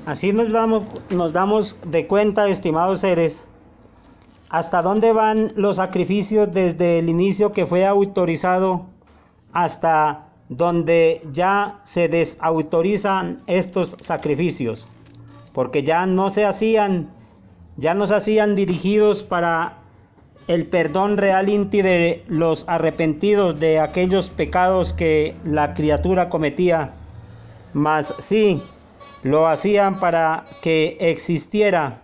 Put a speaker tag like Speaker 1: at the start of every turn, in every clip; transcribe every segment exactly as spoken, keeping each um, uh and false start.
Speaker 1: Así nos damos, nos damos de cuenta, estimados seres, hasta dónde van los sacrificios desde el inicio que fue autorizado hasta donde ya se desautorizan estos sacrificios, porque ya no se hacían, ya no se hacían dirigidos para el perdón real inti de los arrepentidos de aquellos pecados que la criatura cometía, mas sí lo hacían para que existiera,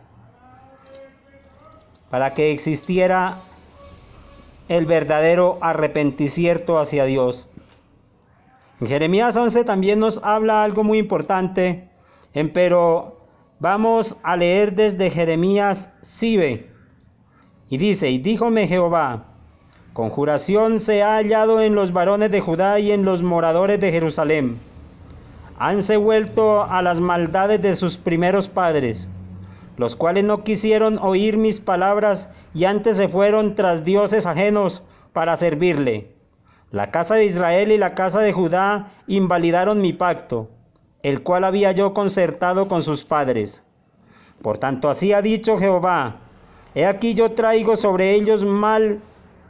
Speaker 1: para que existiera el verdadero arrepentimiento hacia Dios. En Jeremías once también nos habla algo muy importante, pero vamos a leer desde Jeremías sibe, y dice: y díjome Jehová, conjuración se ha hallado en los varones de Judá y en los moradores de Jerusalén. Hanse vuelto a las maldades de sus primeros padres, los cuales no quisieron oír mis palabras y antes se fueron tras dioses ajenos para servirle. La casa de Israel y la casa de Judá invalidaron mi pacto, el cual había yo concertado con sus padres. Por tanto, así ha dicho Jehová: he aquí yo traigo sobre ellos mal,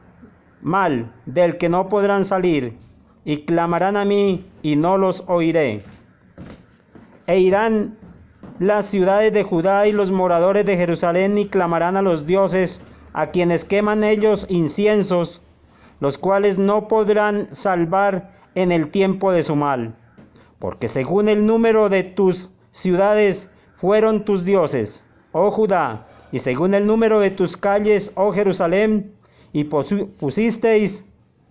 Speaker 1: mal del que no podrán salir, y clamarán a mí y no los oiré. E irán las ciudades de Judá y los moradores de Jerusalén y clamarán a los dioses, a quienes queman ellos inciensos, los cuales no podrán salvar en el tiempo de su mal. Porque según el número de tus ciudades fueron tus dioses, oh Judá, y según el número de tus calles, oh Jerusalén, y pusisteis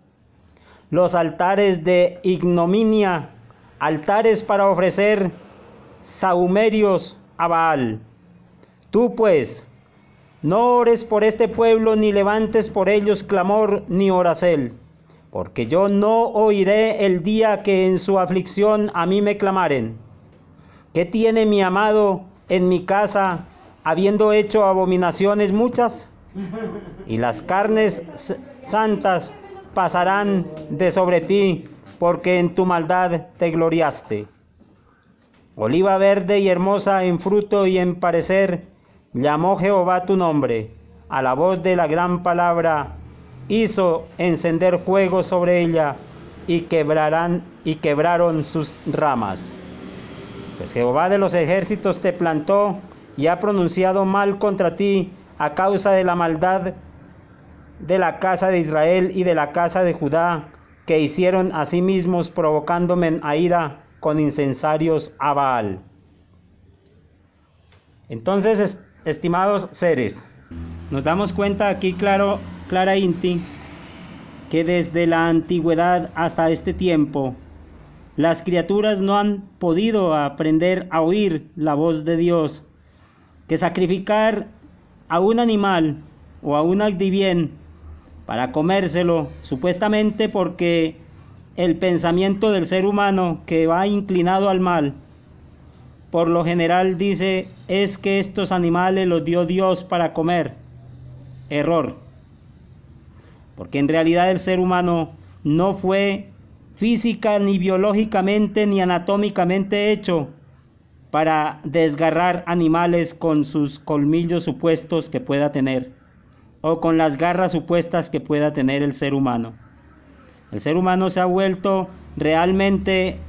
Speaker 1: los altares de ignominia, altares para ofrecer sahumerios a Baal. Tú pues, no ores por este pueblo, ni levantes por ellos clamor ni oracel, porque yo no oiré el día que en su aflicción a mí me clamaren. ¿Qué tiene mi amado en mi casa, habiendo hecho abominaciones muchas? Y las carnes santas pasarán de sobre ti, porque en tu maldad te gloriaste. Oliva verde y hermosa en fruto y en parecer, llamó Jehová tu nombre. A la voz de la gran palabra hizo encender fuego sobre ella, y quebrarán y quebraron sus ramas. Pues Jehová de los ejércitos te plantó y ha pronunciado mal contra ti a causa de la maldad de la casa de Israel y de la casa de Judá, que hicieron a sí mismos, provocándome a ira con incensarios a Baal. Entonces, estimados seres, nos damos cuenta aquí claro, clara inti, que desde la antigüedad hasta este tiempo, las criaturas no han podido aprender a oír la voz de Dios, que sacrificar a un animal o a un adivien para comérselo, supuestamente porque el pensamiento del ser humano, que va inclinado al mal, por lo general dice es que estos animales los dio Dios para comer. Error, porque en realidad el ser humano no fue física ni biológicamente ni anatómicamente hecho para desgarrar animales con sus colmillos supuestos que pueda tener, o con las garras supuestas que pueda tener el ser humano. El ser humano se ha vuelto realmente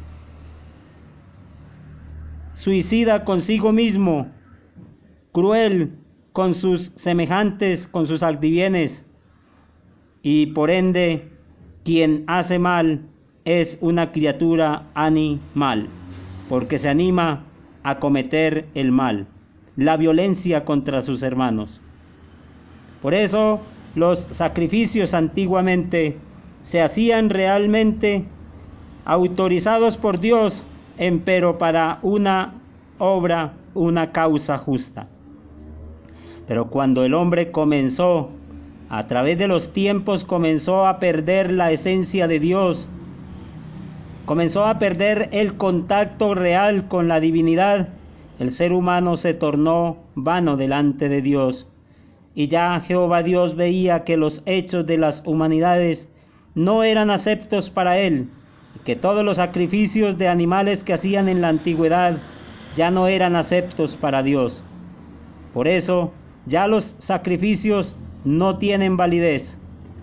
Speaker 1: suicida consigo mismo, cruel con sus semejantes, con sus adivienes, y por ende quien hace mal es una criatura animal, porque se anima a cometer el mal, la violencia contra sus hermanos. Por eso los sacrificios antiguamente se hacían realmente autorizados por Dios, empero para una obra, una causa justa. Pero cuando el hombre comenzó, a través de los tiempos, comenzó a perder la esencia de Dios, comenzó a perder el contacto real con la divinidad, el ser humano se tornó vano delante de Dios. Y ya Jehová Dios veía que los hechos de las humanidades no eran aceptos para él, que todos los sacrificios de animales que hacían en la antigüedad ya no eran aceptos para Dios. Por eso, ya los sacrificios no tienen validez.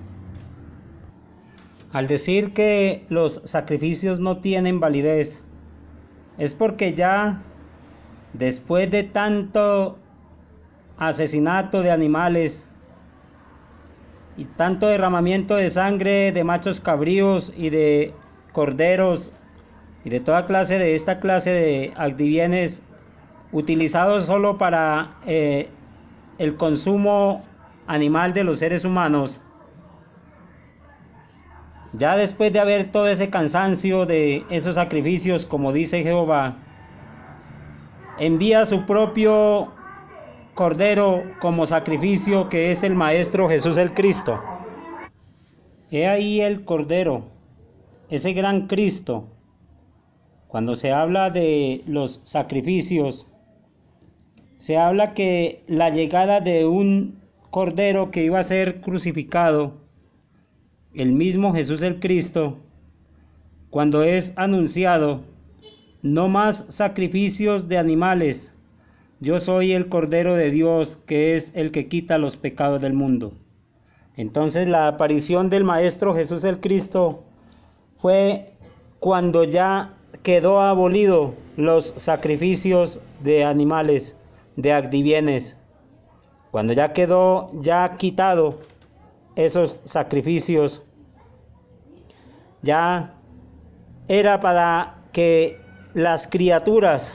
Speaker 1: Al decir que los sacrificios no tienen validez, es porque ya después de tanto asesinato de animales y tanto derramamiento de sangre de machos cabríos y de corderos y de toda clase de esta clase de adivienes utilizados solo para eh, el consumo animal de los seres humanos, ya después de haber todo ese cansancio de esos sacrificios, como dice Jehová, envía a su propio Cordero como sacrificio, que es el Maestro Jesús el Cristo. He ahí el Cordero, ese gran Cristo. Cuando se habla de los sacrificios, se habla que la llegada de un Cordero que iba a ser crucificado, el mismo Jesús el Cristo, cuando es anunciado, no más sacrificios de animales, yo soy el Cordero de Dios, que es el que quita los pecados del mundo. Entonces la aparición del Maestro Jesús el Cristo fue cuando ya quedó abolido los sacrificios de animales, de adivienes, cuando ya quedó ya quitado esos sacrificios, ya era para que las criaturas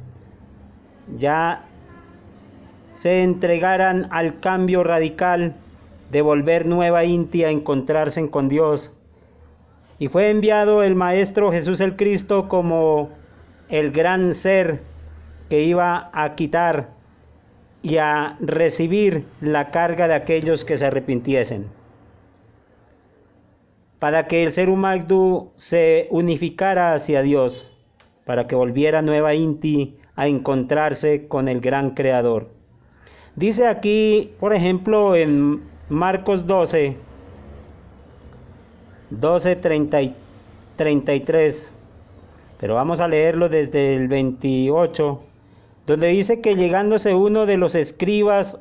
Speaker 1: ya se entregaran al cambio radical de volver nueva Inti a encontrarse con Dios. Y fue enviado el Maestro Jesús el Cristo como el gran ser que iba a quitar y a recibir la carga de aquellos que se arrepintiesen, para que el ser humano se unificara hacia Dios, para que volviera nueva Inti a encontrarse con el gran Creador. Dice aquí, por ejemplo, en Marcos doce, doce, treinta y tres, pero vamos a leerlo desde el veintiocho, donde dice que llegándose uno de los escribas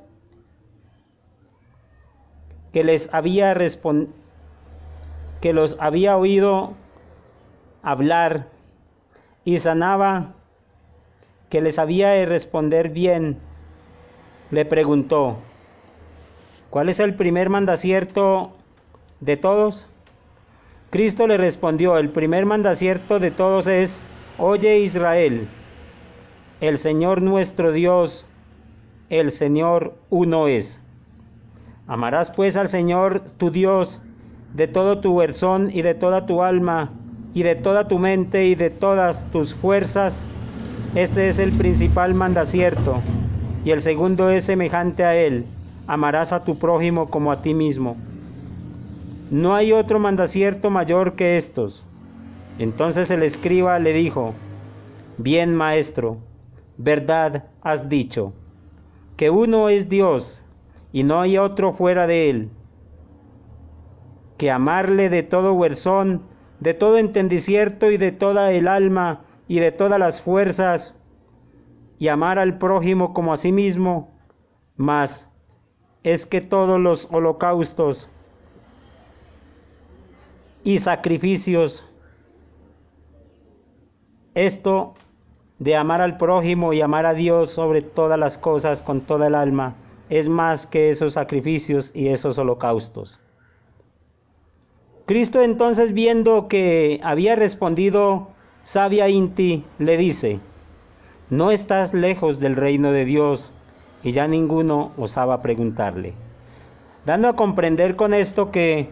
Speaker 1: que les había respond... que los había oído hablar y sanaba, que les había de responder bien, le preguntó: ¿cuál es el primer mandacierto de todos? Cristo le respondió: el primer mandacierto de todos es: oye Israel, el Señor nuestro Dios, el Señor uno es. Amarás pues al Señor tu Dios de todo tu corazón y de toda tu alma y de toda tu mente y de todas tus fuerzas. Este es el principal mandacierto, y el segundo es semejante a él: amarás a tu prójimo como a ti mismo. No hay otro mandacierto mayor que estos. Entonces el escriba le dijo: bien, maestro, verdad has dicho, que uno es Dios y no hay otro fuera de él, que amarle de todo corazón, de todo entendimiento y de toda el alma y de todas las fuerzas, y amar al prójimo como a sí mismo. Mas es que todos los holocaustos y sacrificios, esto de amar al prójimo y amar a Dios sobre todas las cosas con toda el alma, es más que esos sacrificios y esos holocaustos. Cristo entonces, viendo que había respondido sabia Inti, le dice: no estás lejos del reino de Dios. Y ya ninguno osaba preguntarle, dando a comprender con esto que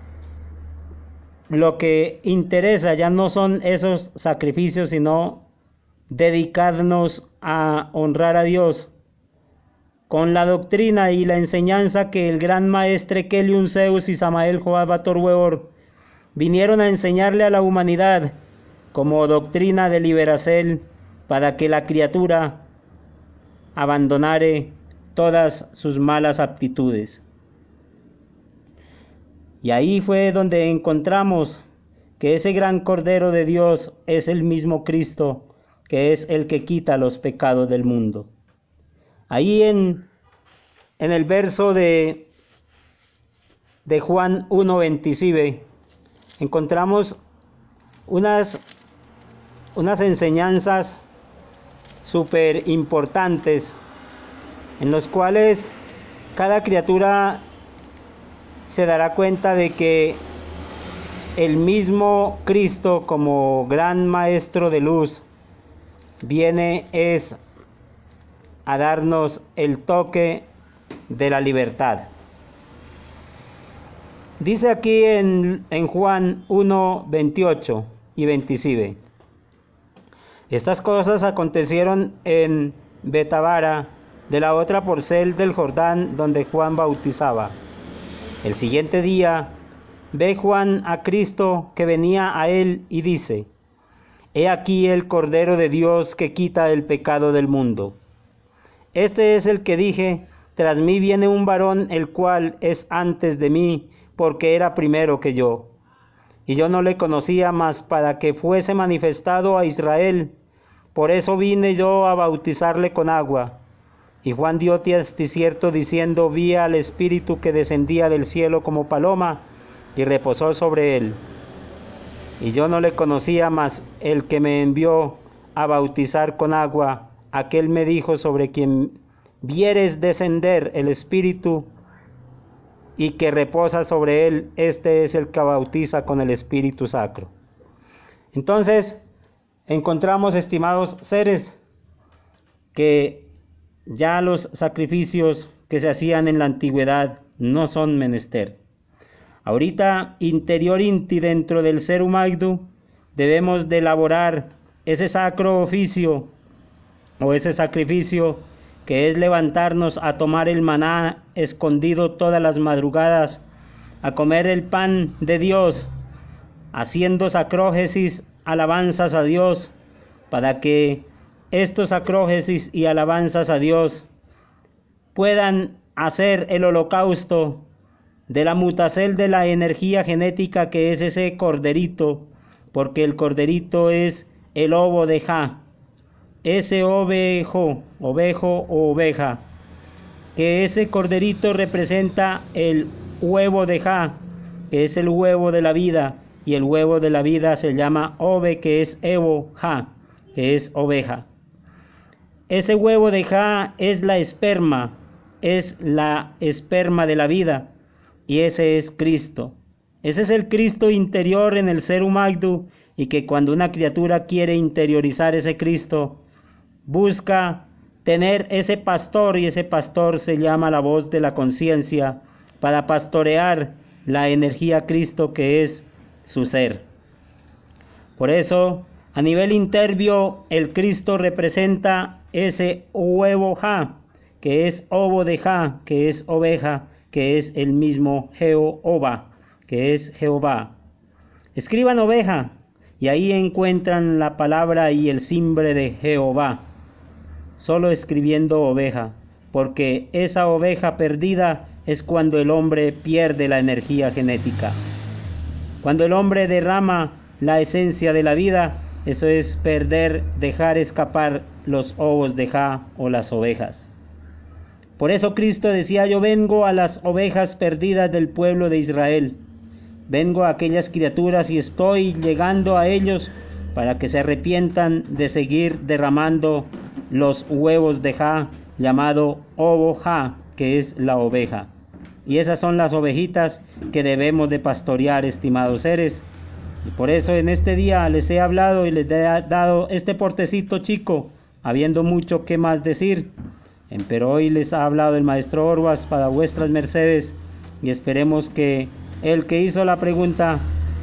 Speaker 1: lo que interesa ya no son esos sacrificios, sino dedicarnos a honrar a Dios con la doctrina y la enseñanza que el gran maestre Keliun Zeus y Samael Joabator Weor vinieron a enseñarle a la humanidad como doctrina de liberación, para que la criatura abandonare todas sus malas aptitudes. Y ahí fue donde encontramos que ese gran Cordero de Dios es el mismo Cristo, que es el que quita los pecados del mundo. Ahí en, en el verso de, de Juan uno veintisiete encontramos unas, unas enseñanzas súper importantes en los cuales cada criatura se dará cuenta de que el mismo Cristo, como gran maestro de luz, viene es a darnos el toque de la libertad. Dice aquí en, en Juan uno veintiocho y veintisiete: estas cosas acontecieron en Betabara, de la otra porcel del Jordán, donde Juan bautizaba. El siguiente día ve Juan a Cristo que venía a él y dice: he aquí el Cordero de Dios que quita el pecado del mundo. Este es el que dije: tras mí viene un varón el cual es antes de mí, porque era primero que yo. Y yo no le conocía más para que fuese manifestado a Israel. Por eso vine yo a bautizarle con agua. Y Juan dio testimonio diciendo: vi al Espíritu que descendía del cielo como paloma y reposó sobre él. Y yo no le conocía más el que me envió a bautizar con agua. Aquel me dijo: sobre quien vieres descender el Espíritu y que reposa sobre él, este es el que bautiza con el Espíritu Sacro. Entonces, encontramos, estimados seres, que ya los sacrificios que se hacían en la antigüedad no son menester. Ahorita, interior inti, dentro del ser humano, debemos de elaborar ese sacro oficio o ese sacrificio que es levantarnos a tomar el maná escondido todas las madrugadas, a comer el pan de Dios, haciendo sacrógesis, alabanzas a Dios, para que estos sacrógesis y alabanzas a Dios puedan hacer el holocausto de la mutacel de la energía genética que es ese corderito, porque el corderito es el ovo de Ja, ese ovejo, ovejo o oveja, que ese corderito representa el huevo de Ja, que es el huevo de la vida, y el huevo de la vida se llama Ove, que es Evo, Ja, que es oveja. Ese huevo de Ja es la esperma, es la esperma de la vida, y ese es Cristo. Ese es el Cristo interior en el ser humano, y que cuando una criatura quiere interiorizar ese Cristo, busca tener ese pastor, y ese pastor se llama la voz de la conciencia, para pastorear la energía Cristo que es su ser. Por eso, a nivel intervio, el Cristo representa ese huevo Ja, que es ovo de Ja, que es oveja, que es el mismo Jehová, que es Jehová. Escriban oveja, y ahí encuentran la palabra y el simbre de Jehová, solo escribiendo oveja, porque esa oveja perdida es cuando el hombre pierde la energía genética. Cuando el hombre derrama la esencia de la vida, eso es perder, dejar escapar los ovos de Ja o las ovejas. Por eso Cristo decía: yo vengo a las ovejas perdidas del pueblo de Israel. Vengo a aquellas criaturas y estoy llegando a ellos para que se arrepientan de seguir derramando los huevos de Ja, llamado ovo Ja, que es la oveja. Y esas son las ovejitas que debemos de pastorear, estimados seres. Y por eso en este día les he hablado y les he dado este portecito chico, habiendo mucho que más decir. Pero hoy les ha hablado el maestro Orwas para vuestras mercedes, y esperemos que el que hizo la pregunta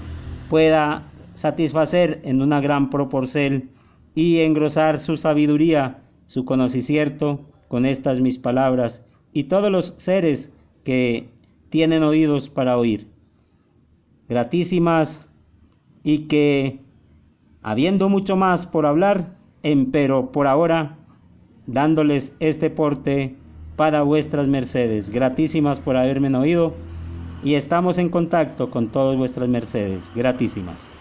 Speaker 1: pueda satisfacer en una gran proporción y engrosar su sabiduría, su conocimiento con estas mis palabras, y todos los seres que tienen oídos para oír. Gratísimas, y que habiendo mucho más por hablar, empero por ahora dándoles este porte para vuestras mercedes. Gratísimas por haberme oído, y estamos en contacto con todas vuestras mercedes. Gratísimas.